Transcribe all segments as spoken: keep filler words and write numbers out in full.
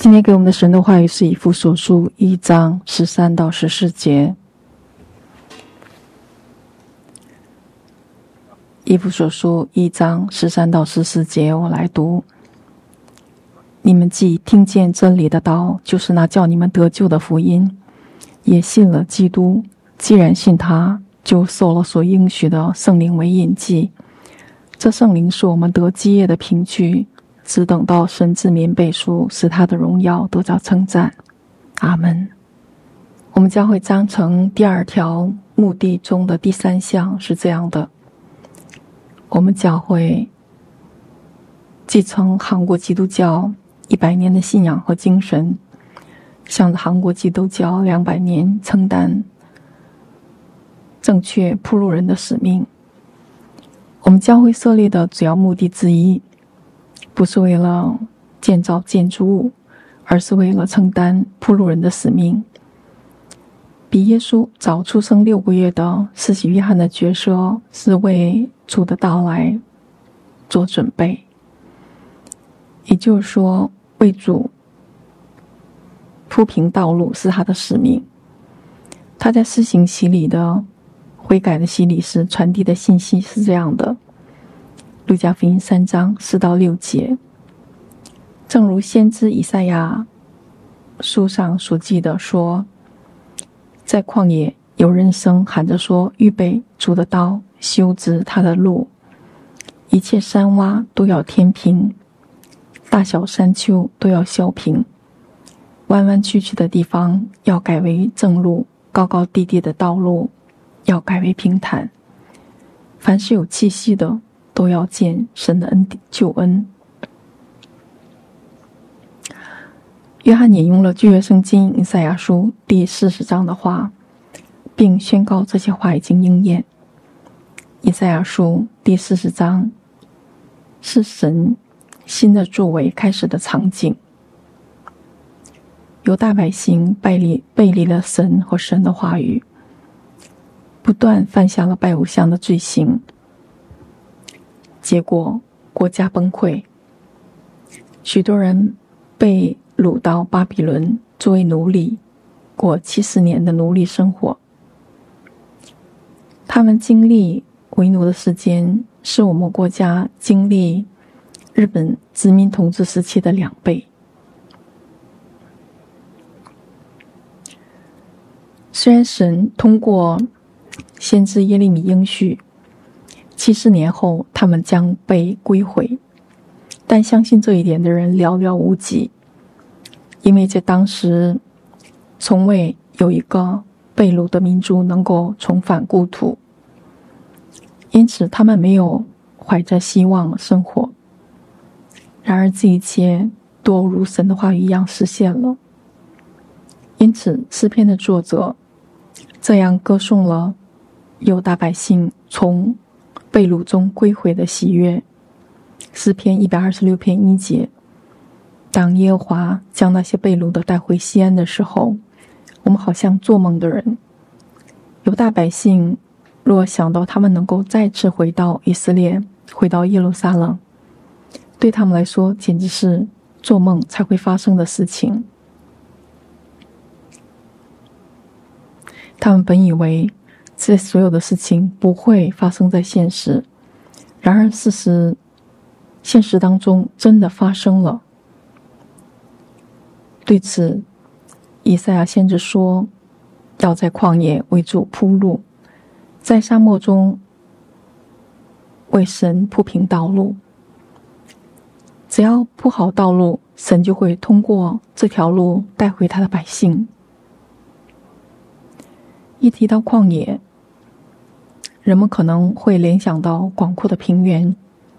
今天给我们的神的话语是以弗所书一章十三到十四节。以弗所书一章十三到十四节，我来读。你们既听见真理的道，就是那叫你们得救的福音，也信了基督，既然信他，就受了所应许的圣灵为印记。这圣灵是我们得基业的凭据，只等到神之名背书，使他的荣耀得到称赞。阿门。我们将会章程第二条目的中的第三项是这样的：我们将会继承韩国基督教一百年的信仰和精神，向着韩国基督教两百年承担正确铺路人的使命。我们将会设立的主要目的之一，不是为了建造建筑物，而是为了承担铺路人的使命。比耶稣早出生六个月的施洗约翰的角色，是为主的到来做准备，也就是说，为主铺平道路是他的使命。他在施行洗礼的悔改的洗礼时传递的信息是这样的：路加福音三章四到六节，正如先知以赛亚书上所记的说，在旷野有人声喊着说，预备主的道，修直他的路，一切山洼都要填平，大小山丘都要削平，弯弯曲曲的地方要改为正路，高高低低的道路要改为平坦。凡是有气息的，都要见神的恩典救恩。约翰引用了旧约圣经以赛亚书第四十章的话，并宣告这些话已经应验。以赛亚书第四十章是神新的作为开始的场景。犹大百姓背离背离了神和神的话语，不断犯下了拜偶像的罪行，结果国家崩溃，许多人被掳到巴比伦作为奴隶，过七十年的奴隶生活。他们经历为奴的时间是我们国家经历日本殖民统治时期的两倍。虽然神通过先知耶利米应许七十年后他们将被归回，但相信这一点的人寥寥无几，因为在当时从未有一个被掳的民族能够重返故土，因此他们没有怀着希望生活。然而这一切都如神的话语一样实现了。因此诗篇的作者这样歌颂了犹大百姓从被掳中归回的喜悦。诗篇一百二十六篇一节，当耶和华将那些被掳的带回西安的时候，我们好像做梦的人。犹大百姓若想到他们能够再次回到以色列，回到耶路撒冷，对他们来说简直是做梦才会发生的事情。他们本以为这所有的事情不会发生在现实，然而事实现实当中真的发生了。对此，以赛亚先知说，要在旷野为主铺路，在沙漠中为神铺平道路。只要铺好道路，神就会通过这条路带回他的百姓。一提到旷野，人们可能会联想到广阔的平原，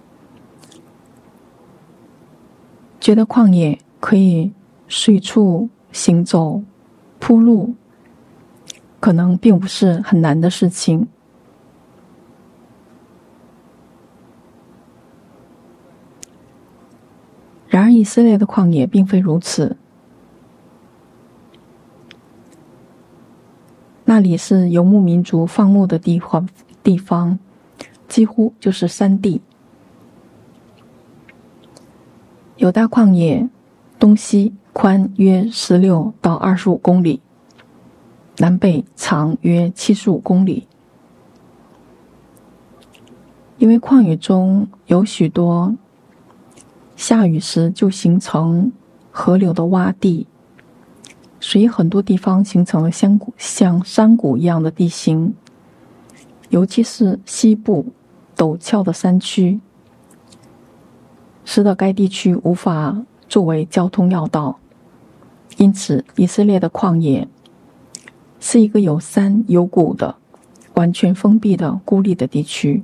觉得旷野可以随处行走铺路，可能并不是很难的事情。然而以色列的旷野并非如此，那里是游牧民族放牧的地方，地方几乎就是山地。犹大旷野东西宽约十六到二十五公里，南北长约七十五公里。因为旷野中有许多下雨时就形成河流的洼地，所以很多地方形成了像像山谷一样的地形，尤其是西部陡峭的山区，使得该地区无法作为交通要道。因此，以色列的旷野是一个有山有谷的、完全封闭的孤立的地区。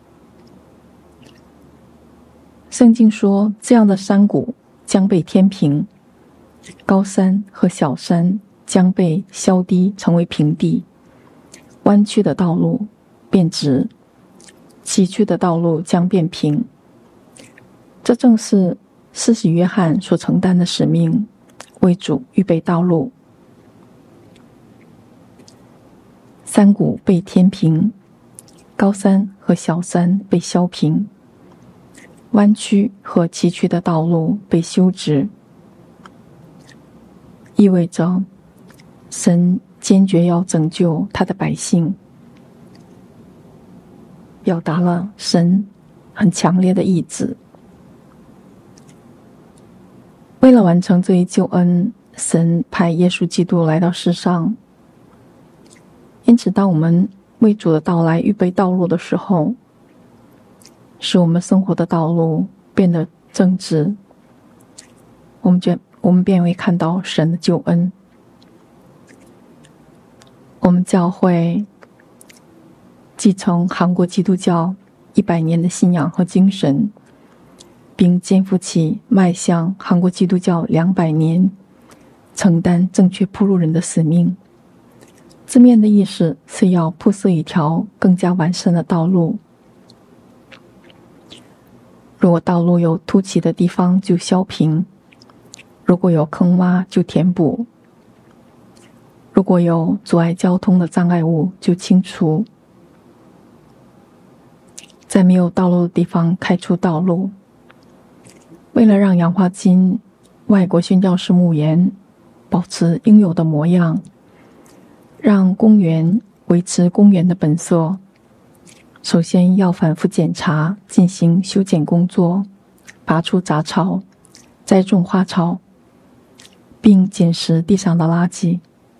圣经说，这样的山谷将被填平，高山和小山将被削低成为平地，弯曲的道路变直，崎岖的道路将变平。这正是施洗约翰所承担的使命，为主预备道路。山谷被填平，高山和小山被削平，弯曲和崎岖的道路被修直，意味着神坚决要拯救他的百姓，表达了神很强烈的意志。为了完成这一救恩，神派耶稣基督来到世上。因此，当我们为主的到来预备道路的时候，使我们生活的道路变得正直，我们就我们便会看到神的救恩。我们教会继承韩国基督教一百年的信仰和精神，并肩负起迈向韩国基督教两百年承担正确铺路人的使命。字面的意思是要铺设一条更加完善的道路。如果道路有凸起的地方就削平，如果有坑洼就填补，如果有阻碍交通的障碍物就清除，在没有道路的地方开出道路。为了让氧化金外国宣教士牧园保持应有的模样，让公园维持公园的本色，首先要反复检查，进行修剪工作，拔除杂草，栽种花草，并捡拾地上的垃圾。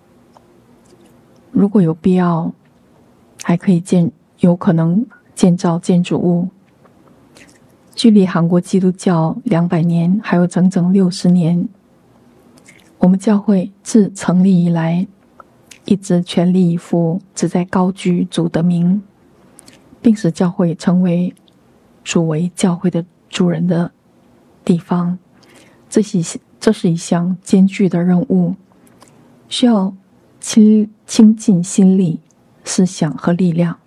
如果有必要，还可以建有可能建造建筑物。距离韩国基督教两百年还有整整六十年。我们教会自成立以来，一直全力以赴，旨在高举主的名，并使教会成为主为教会的主人的地方。这是这是一项艰巨的任务，需要倾倾尽心力、思想和力量。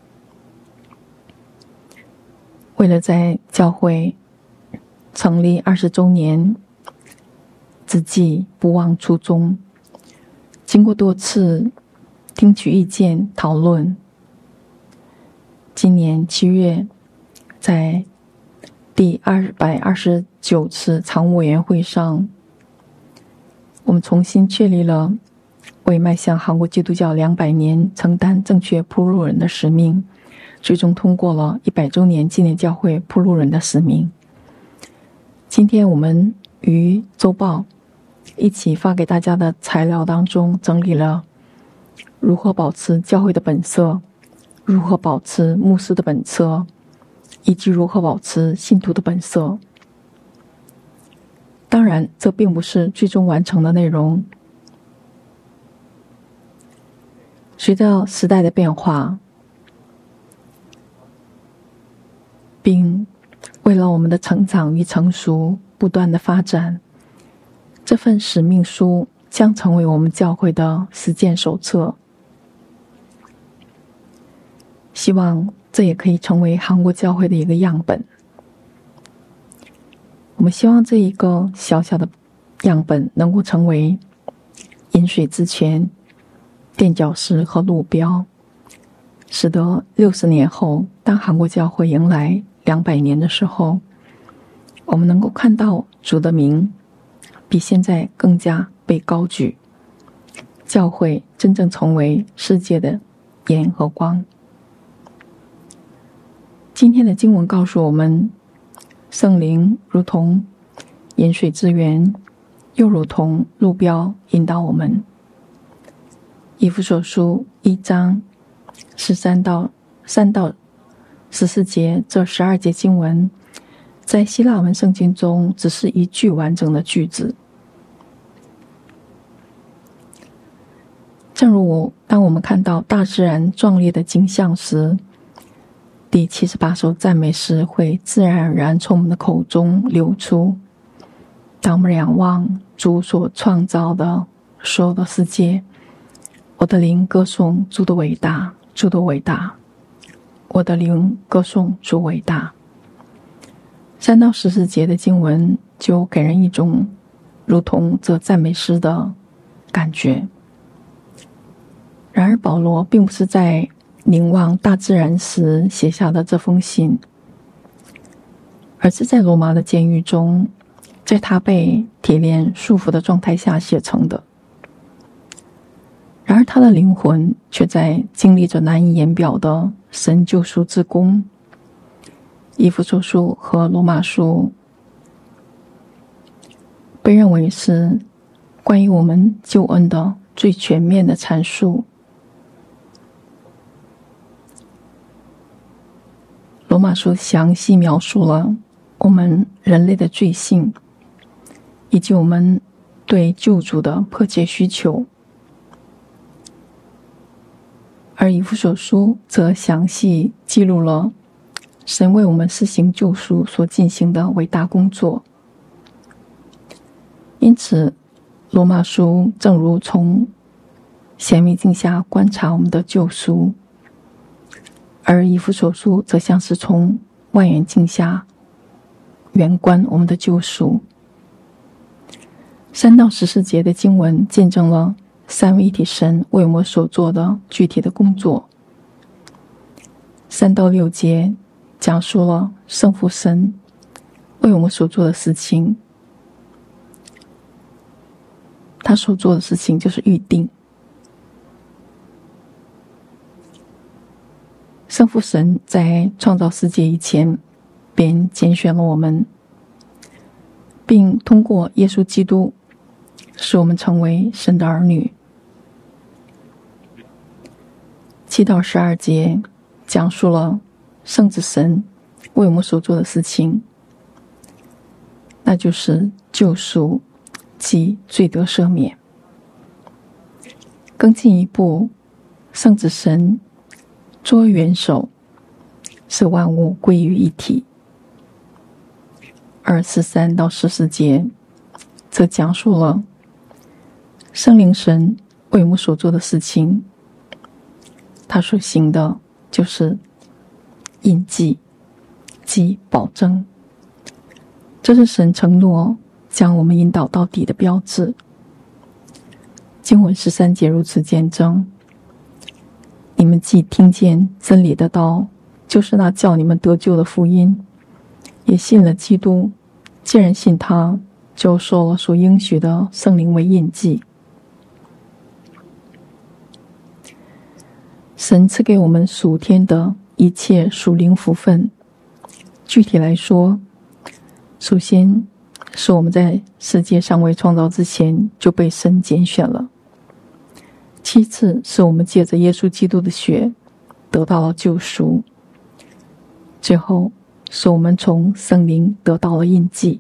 为了在教会成立二十周年之际不忘初衷，经过多次听取意见讨论，今年七月在第二百二十九次常务委员会上，我们重新确立了为迈向韩国基督教两百年承担正确铺路人的使命，最终通过了一百周年纪念教会铺路人的使命。今天我们于周报一起发给大家的材料当中，整理了如何保持教会的本色，如何保持牧师的本色，以及如何保持信徒的本色。当然，这并不是最终完成的内容。随着时代的变化，并为了我们的成长与成熟不断的发展，这份使命书将成为我们教会的实践手册。希望这也可以成为韩国教会的一个样本。我们希望这一个小小的样本能够成为饮水之泉、垫脚石和路标，使得六十年后，当韩国教会迎来两百年的时候，我们能够看到主的名比现在更加被高举，教会真正成为世界的盐和光。今天的经文告诉我们，圣灵如同饮水之源，又如同路标引导我们。以弗所书一章十三到三到十四节，这十二节经文在希腊文圣经中只是一句完整的句子。正如我当我们看到大自然壮丽的景象时，第七十八首赞美诗会自然而然从我们的口中流出。当我们仰望主所创造的所有的世界，我的灵歌颂主的伟大，主的伟大，我的灵歌颂主伟大。三到十四节的经文就给人一种如同这赞美诗的感觉。然而保罗并不是在凝望大自然时写下的这封信，而是在罗马的监狱中，在他被铁链束缚的状态下写成的。然而他的灵魂却在经历着难以言表的神救赎之功。以弗所书和罗马书被认为是关于我们救恩的最全面的阐述。罗马书详细描述了我们人类的罪性，以及我们对救主的迫切需求，而以弗所书则详细记录了神为我们施行救赎所进行的伟大工作。因此罗马书正如从显微镜下观察我们的救赎，而以弗所书则像是从望远镜下远观我们的救赎。三到十四节的经文见证了三位一体神为我们所做的具体的工作。三到六节讲述了圣父神为我们所做的事情，他所做的事情就是预定。圣父神在创造世界以前便拣选了我们，并通过耶稣基督使我们成为神的儿女。七到十二节讲述了圣子神为我们所做的事情，那就是救赎及罪得赦免。更进一步，圣子神作为元首，使万物归于一体。而十三到十四节则讲述了圣灵神为我们所做的事情，他所行的就是印记即保证，这是神承诺将我们引导到底的标志。经文十三节如此见证，你们既听见真理的道，就是那叫你们得救的福音，也信了基督，既然信他，就受了所应许的圣灵为印记。神赐给我们属天的一切属灵福分，具体来说，首先是我们在世界尚未创造之前就被神拣选了，其次是我们借着耶稣基督的血得到了救赎，最后是我们从圣灵得到了印记。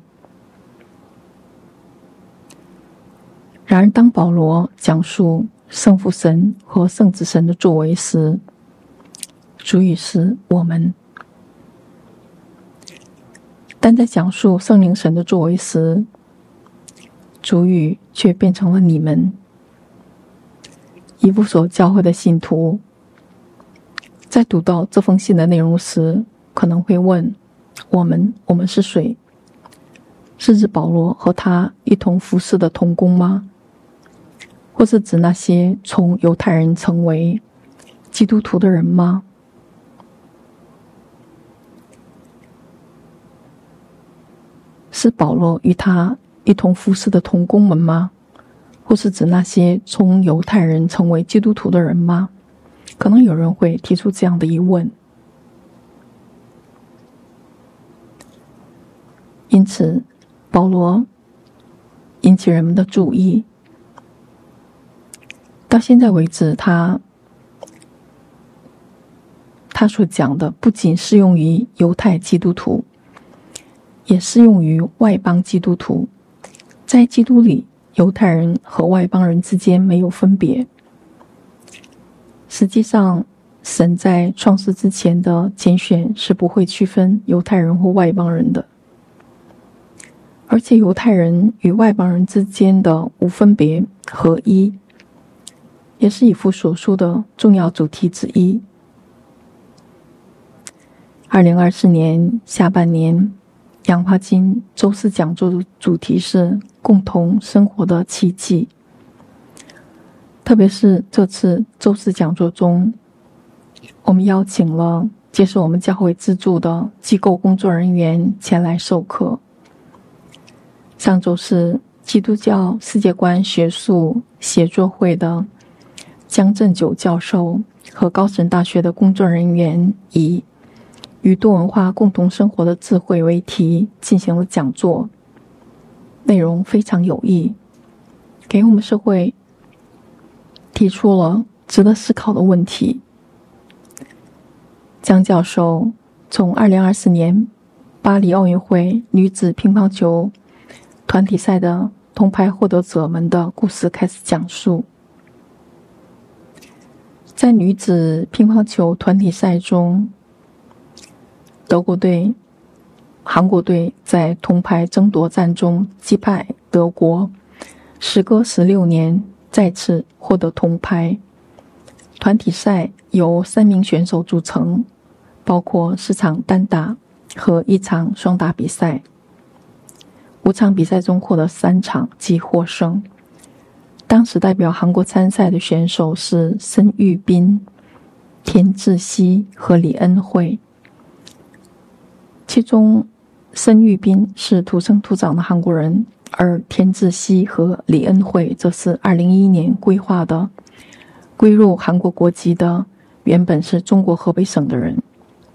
然而当保罗讲述圣父神和圣子神的作为时，主语是我们；但在讲述圣灵神的作为时，主语却变成了你们。以弗所教会的信徒在读到这封信的内容时，可能会问：我们我们是谁？是指保罗和他一同服侍的同工吗？或是指那些从犹太人成为基督徒的人吗？是保罗与他一同服侍的同工们吗？或是指那些从犹太人成为基督徒的人吗？可能有人会提出这样的疑问。因此保罗引起人们的注意，到现在为止，他他所讲的不仅适用于犹太基督徒，也适用于外邦基督徒。在基督里，犹太人和外邦人之间没有分别。实际上，神在创世之前的拣选是不会区分犹太人或外邦人的，而且犹太人与外邦人之间的无分别合一，也是以弗所书的重要主题之一。二零二四年下半年，杨华金周四讲座的主题是共同生活的奇迹。特别是这次周四讲座中，我们邀请了接受我们教会资助的机构工作人员前来授课。上周是基督教世界观学术协作会的江振九教授和高神大学的工作人员以与多文化共同生活的智慧为题进行了讲座，内容非常有益，给我们社会提出了值得思考的问题。江教授从二零二四年巴黎奥运会女子乒乓球团体赛的铜牌获得者们的故事开始讲述。在女子乒乓球团体赛中，德国队、韩国队在铜牌争夺战中击败德国，时隔十六年再次获得铜牌。团体赛由三名选手组成，包括四场单打和一场双打比赛。五场比赛中获得三场即获胜。当时代表韩国参赛的选手是申玉彬、田志希和李恩惠。其中申玉彬是土生土长的韩国人，而田志希和李恩惠则是二零一一年规划的归入韩国国籍的原本是中国河北省的人。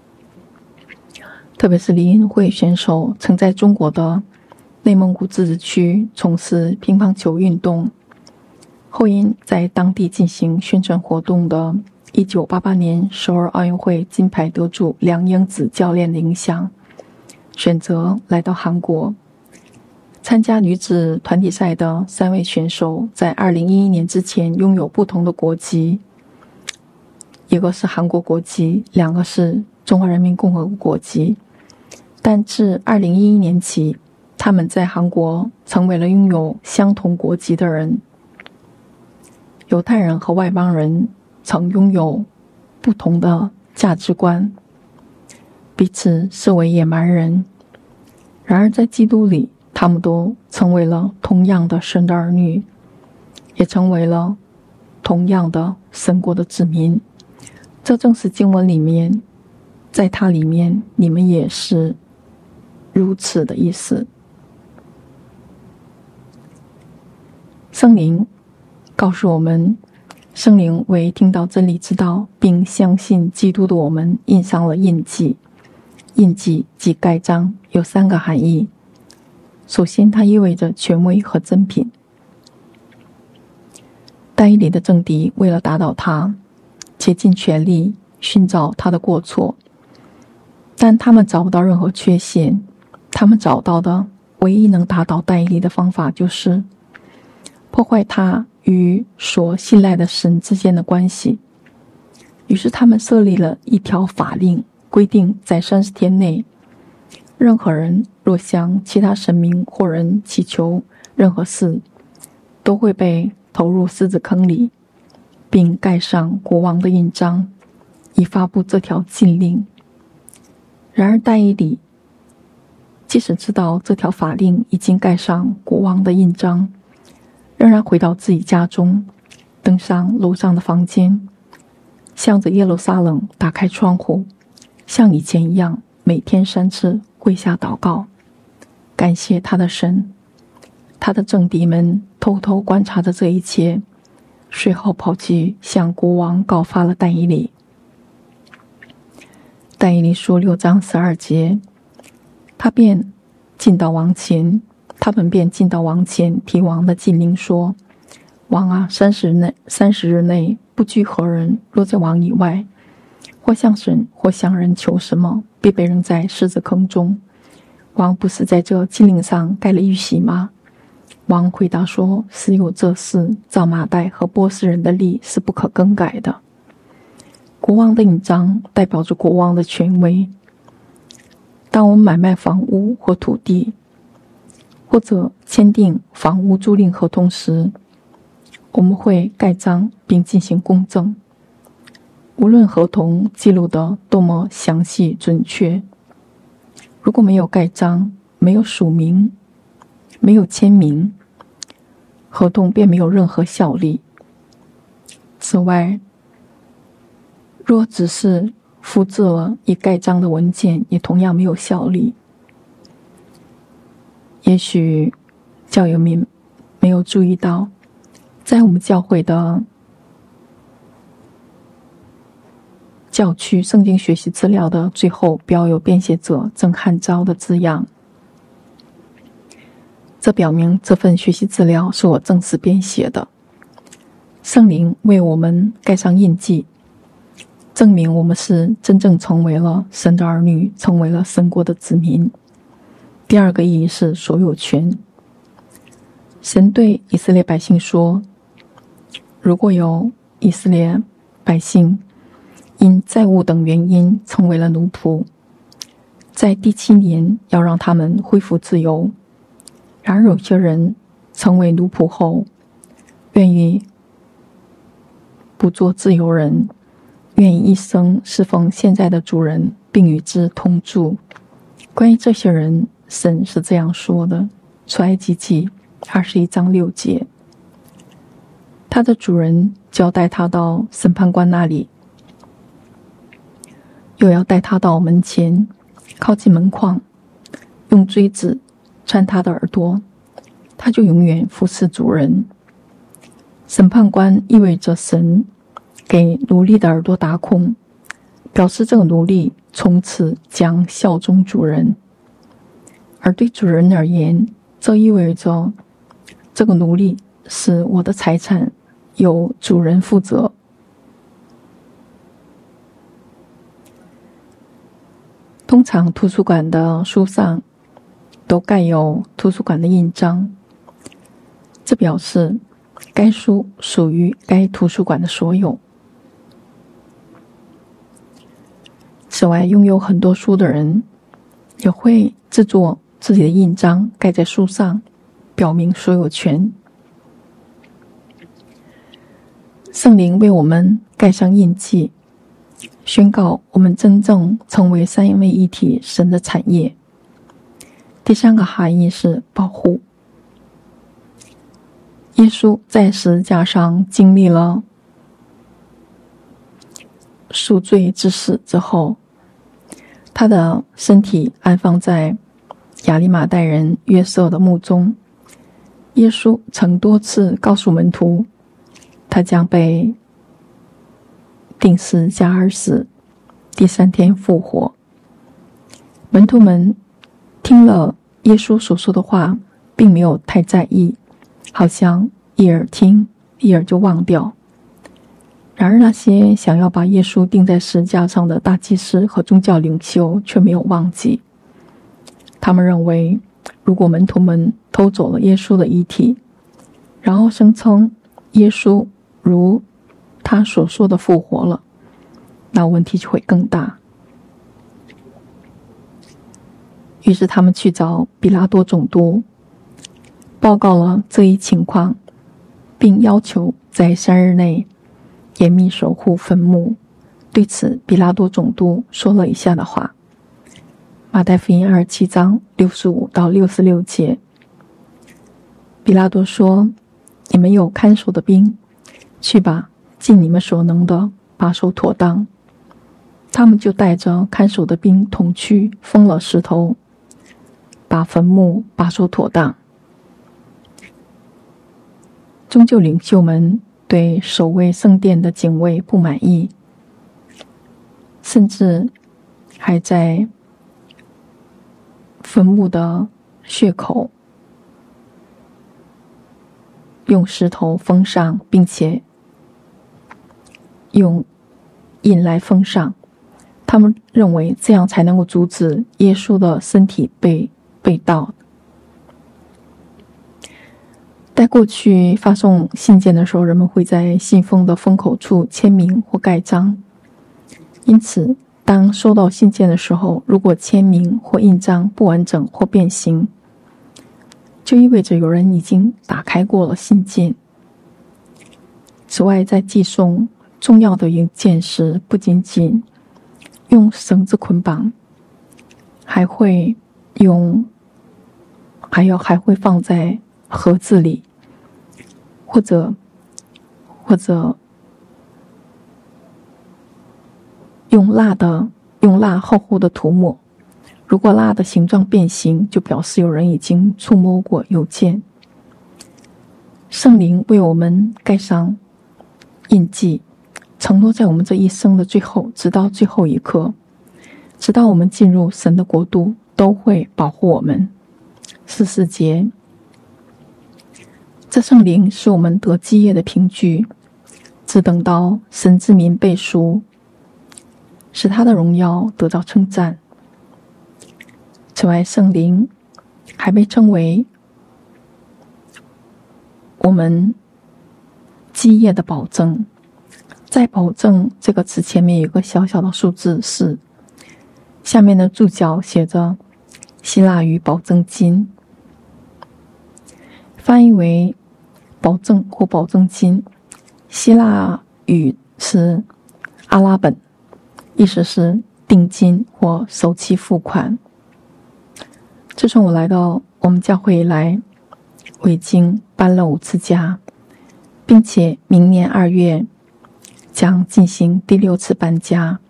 特别是李恩惠选手曾在中国的内蒙古自治区从事乒乓球运动，后因在当地进行宣传活动的一九八八年首尔奥运会金牌得主梁英子教练的影响，选择来到韩国。参加女子团体赛的三位选手在二零一一年之前拥有不同的国籍，一个是韩国国籍，两个是中华人民共和国国籍。但自二零一一年起，他们在韩国成为了拥有相同国籍的人。犹太人和外邦人曾拥有不同的价值观，彼此视为野蛮人。然而在基督里，他们都成为了同样的神的儿女，也成为了同样的神国的子民。这正是经文里面，在它里面你们也是如此的意思。圣灵告诉我们，圣灵为听到真理之道并相信基督的我们印上了印记。印记即盖章，有三个含义。首先，它意味着权威和珍品。但以理的政敌为了打倒他，竭尽全力寻找他的过错，但他们找不到任何缺陷。他们找到的唯一能打倒但以理的方法，就是破坏他与所信赖的神之间的关系。于是他们设立了一条法令，规定在三十天内，任何人若向其他神明或人祈求任何事，都会被投入狮子坑里，并盖上国王的印章，以发布这条禁令。然而但以理即使知道这条法令已经盖上国王的印章，仍然回到自己家中，登上楼上的房间，向着耶路撒冷打开窗户，像以前一样每天三次跪下祷告，感谢他的神， 他的政敌们偷偷观察着这一切，随后跑去向国王告发了但以理。但以理书六章十二节，他便进到王前，他们便进到王前，提王的禁令说：王啊，三十日内三十日内不拘何人，若在王以外，或向神或向人求什么，必被扔在狮子坑中。王不是在这禁令上盖了玉玺吗？王回答说：实有这事，照马代和波斯人的例是不可更改的。国王的印章代表着国王的权威。当我们买卖房屋或土地，或者签订房屋租赁合同时，我们会盖章并进行公证。无论合同记录的多么详细准确，如果没有盖章，没有署名，没有签名，合同便没有任何效力。此外，若只是复制了已盖章的文件，也同样没有效力。也许教友们没有注意到，在我们教会的教区圣经学习资料的最后标有编写者郑汉昭的字样，这表明这份学习资料是我正式编写的。圣灵为我们盖上印记，证明我们是真正成为了神的儿女，成为了神国的子民。第二个意义是所有权。神对以色列百姓说，如果有以色列百姓因债务等原因成为了奴仆，在第七年要让他们恢复自由。然而有些人成为奴仆后，愿意不做自由人，愿意一生侍奉现在的主人，并与之同住。关于这些人，神是这样说的：出埃及记二十一章六节，他的主人交代他到审判官那里，又要带他到门前，靠近门框，用锥子穿他的耳朵，他就永远服侍主人。审判官意味着神给奴隶的耳朵打孔，表示这个奴隶从此将效忠主人。而对主人而言，这意味着这个奴隶是我的财产，由主人负责。通常图书馆的书上都盖有图书馆的印章，这表示该书属于该图书馆的所有。此外，拥有很多书的人也会制作自己的印章，盖在书上，表明所有权。圣灵为我们盖上印记，宣告我们真正成为三位一体神的产业。第三个含义是保护。耶稣在十字架上经历了赎罪之死之后，他的身体安放在亚利马代人约瑟的墓中。耶稣曾多次告诉门徒，他将被钉十字架而死，第三天复活。门徒们听了耶稣所说的话，并没有太在意，好像一耳听一耳就忘掉。然而那些想要把耶稣钉在十字架上的大祭司和宗教领袖却没有忘记。他们认为，如果门徒们偷走了耶稣的遗体，然后声称耶稣如他所说的复活了，那问题就会更大。于是他们去找比拉多总督，报告了这一情况，并要求在三日内严密守护坟墓。对此，比拉多总督说了以下的话：马太福音二十七章六十五到六十六节，比拉多说：你们有看守的兵，去吧，尽你们所能的把守妥当。他们就带着看守的兵同去，封了石头，把坟墓把守妥当。 宗教领袖们对守卫圣殿的警卫不满意，甚至还在坟墓的血口用石头封上，并且用印来封上。他们认为这样才能够阻止耶稣的身体被被盗。在过去发送信件的时候，人们会在信封的封口处签名或盖章，因此当收到信件的时候，如果签名或印章不完整或变形，就意味着有人已经打开过了信件。此外，在寄送重要的邮件时，不仅仅用绳子捆绑，还会用还有还会放在盒子里，或者或者用蜡的用蜡厚厚的涂抹。如果蜡的形状变形，就表示有人已经触摸过邮件。圣灵为我们盖上印记，承诺在我们这一生的最后，直到最后一刻，直到我们进入神的国度，都会保护我们。十四节，这圣灵是我们得基业的凭据，只等到神之民被赎，使他的荣耀得到称赞。此外，圣灵还被称为我们基业的保证。在保证这个词前面有一个小小的数字四，下面的注脚写着希腊语保证金，翻译为保证或保证金。希腊语是阿拉本，意思是定金或首期付款。自从我来到我们教会以来，我已经搬了五次家，并且明年二月将进行第六次搬家。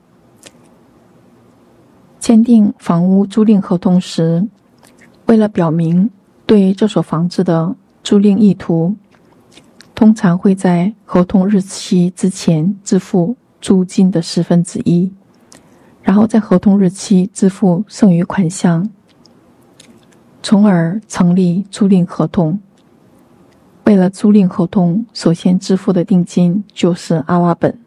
签订房屋租赁合同时，为了表明对这所房子的租赁意图，通常会在合同日期之前支付租金的十分之一，然后在合同日期支付剩余款项，从而成立租赁合同。为了租赁合同，首先支付的定金就是阿拉本。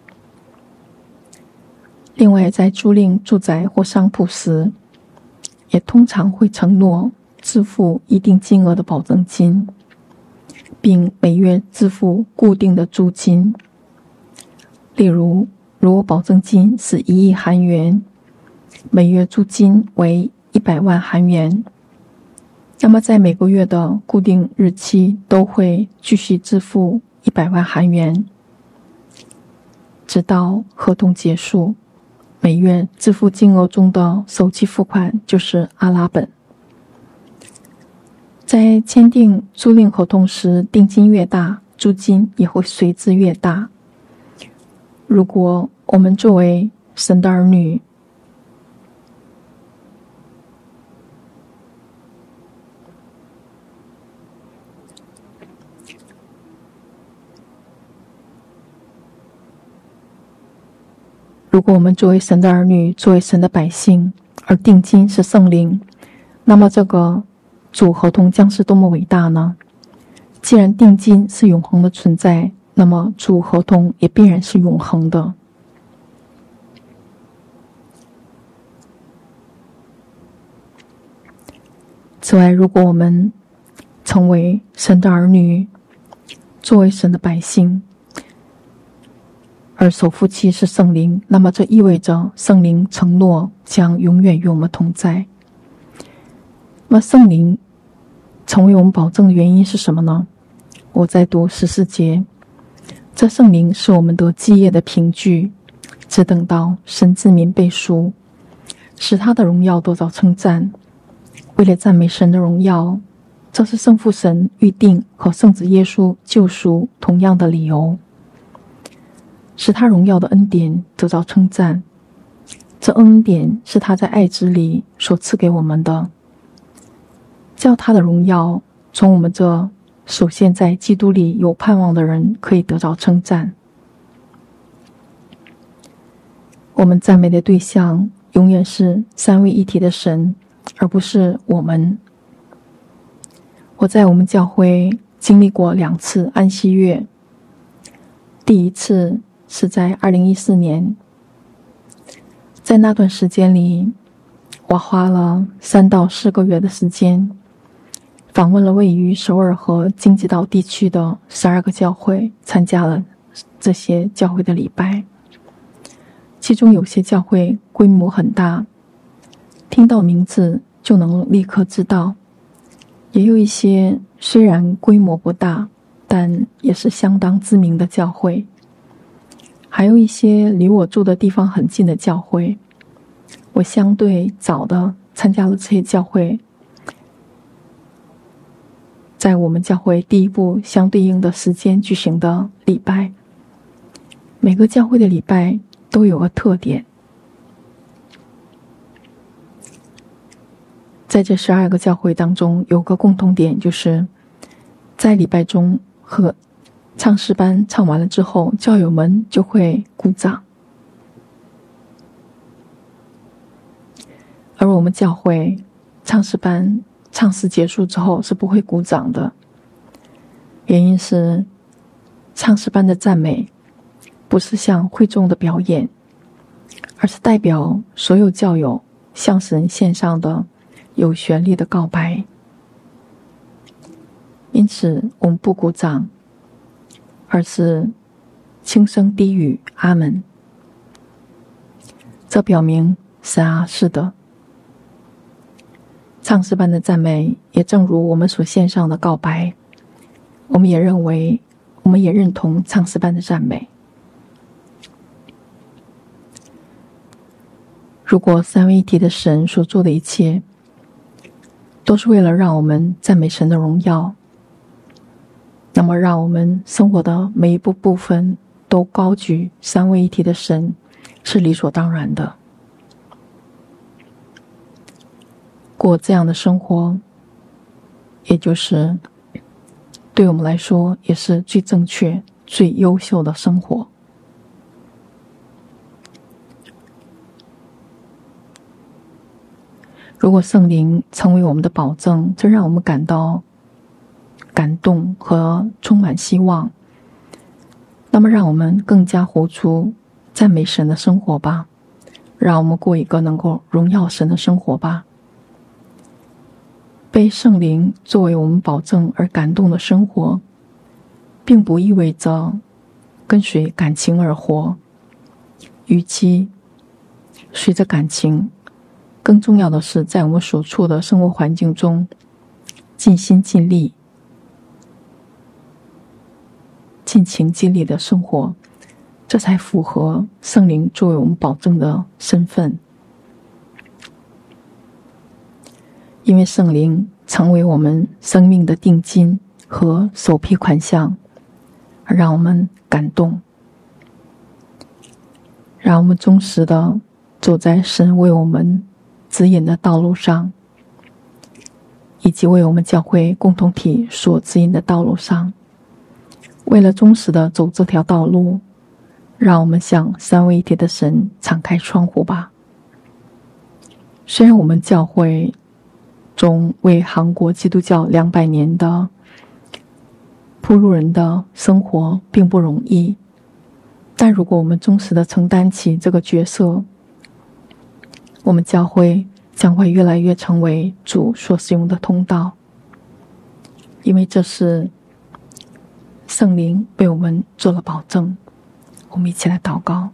另外，在租赁住宅或商铺时，也通常会承诺支付一定金额的保证金，并每月支付固定的租金。例如，如果保证金是一亿韩元，每月租金为一百万韩元，那么在每个月的固定日期都会继续支付一百万韩元，直到合同结束。每月支付金额中的首期付款就是阿拉本。在签订租赁合同时，定金越大，租金也会随之越大。如果我们作为神的儿女，如果我们作为神的儿女，作为神的百姓，而定金是圣灵，那么这个主合同将是多么伟大呢？既然定金是永恒的存在，那么主合同也必然是永恒的。此外，如果我们成为神的儿女，作为神的百姓，而首夫妻是圣灵，那么这意味着圣灵承诺将永远与我们同在。那么圣灵成为我们保证的原因是什么呢？我在读十四节，这圣灵是我们得基业的凭据，只等到神之民被赎，使他的荣耀得到称赞。为了赞美神的荣耀，这是圣父神预定和圣子耶稣救赎同样的理由，使他荣耀的恩典得到称赞。这恩典是他在爱子里所赐给我们的，叫他的荣耀从我们这首先在基督里有盼望的人可以得到称赞。我们赞美的对象永远是三位一体的神，而不是我们。我在我们教会经历过两次安息月，第一次是在二零一四年，在那段时间里，我花了三到四个月的时间，访问了位于首尔和京畿道地区的十二个教会，参加了这些教会的礼拜。其中有些教会规模很大，听到名字就能立刻知道，也有一些虽然规模不大，但也是相当知名的教会，还有一些离我住的地方很近的教会。我相对早的参加了这些教会，在我们教会第一部相对应的时间举行的礼拜。每个教会的礼拜都有个特点，在这十二个教会当中有个共同点，就是在礼拜中和唱诗班唱完了之后，教友们就会鼓掌。而我们教会唱诗班唱诗结束之后是不会鼓掌的，原因是唱诗班的赞美不是像会众的表演，而是代表所有教友向神献上的有旋律的告白。因此我们不鼓掌，而是轻声低语阿门。这表明是啊，是的。唱诗班的赞美也正如我们所献上的告白，我们也认为我们也认同唱诗班的赞美。如果三位一体的神所做的一切都是为了让我们赞美神的荣耀，那么让我们生活的每一步部分都高举三位一体的神是理所当然的。过这样的生活，也就是对我们来说也是最正确最优秀的生活。如果圣灵成为我们的保证，这让我们感到感动和充满希望，那么让我们更加活出赞美神的生活吧，让我们过一个能够荣耀神的生活吧。被圣灵作为我们保证而感动的生活，并不意味着跟随感情而活，与其随着感情，更重要的是在我们所处的生活环境中尽心尽力尽情尽力的生活，这才符合圣灵作为我们保证的身份。因为圣灵成为我们生命的定金和首批款项，而让我们感动，让我们忠实的走在神为我们指引的道路上，以及为我们教会共同体所指引的道路上。为了忠实的走这条道路，让我们向三位一体的神敞开窗户吧。虽然我们教会中为韩国基督教两百年的铺路人的生活并不容易，但如果我们忠实的承担起这个角色，我们教会将会越来越成为主所使用的通道，因为这是圣灵为我们做了保证。我们一起来祷告。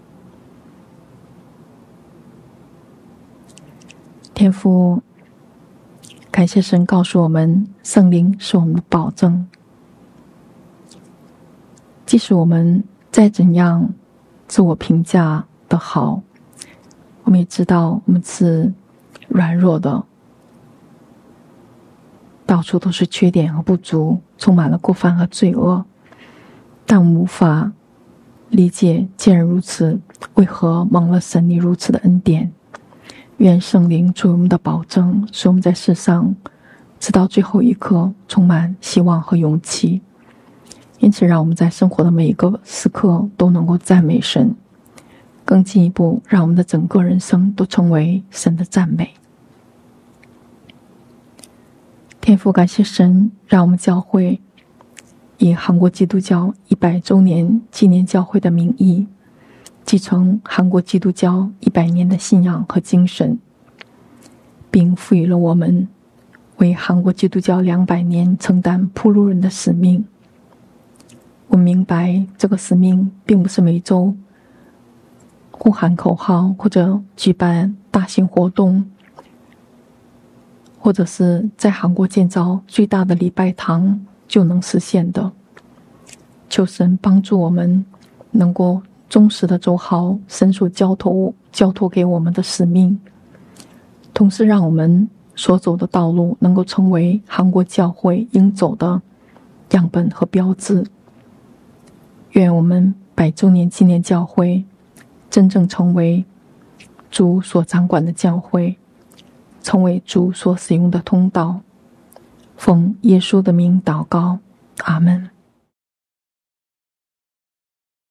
天父，感谢神告诉我们，圣灵是我们的保证。即使我们再怎样自我评价的好，我们也知道我们是软弱的，到处都是缺点和不足，充满了过犯和罪恶，但我们无法理解既然如此，为何蒙了神你如此的恩典。愿圣灵作为我们的保证，使我们在世上直到最后一刻充满希望和勇气。因此让我们在生活的每一个时刻都能够赞美神，更进一步让我们的整个人生都成为神的赞美。天父，感谢神让我们教会以韩国基督教一百周年纪念教会的名义，继承韩国基督教一百年的信仰和精神，并赋予了我们为韩国基督教两百年承担铺路人的使命。我明白这个使命并不是每周呼喊口号，或者举办大型活动，或者是在韩国建造最大的礼拜堂就能实现的。求神帮助我们能够忠实的走好神所交托交托给我们的使命，同时让我们所走的道路能够成为韩国教会应走的样本和标志。愿我们百周年纪念教会真正成为主所掌管的教会，成为主所使用的通道。奉耶稣的名祷告，阿们。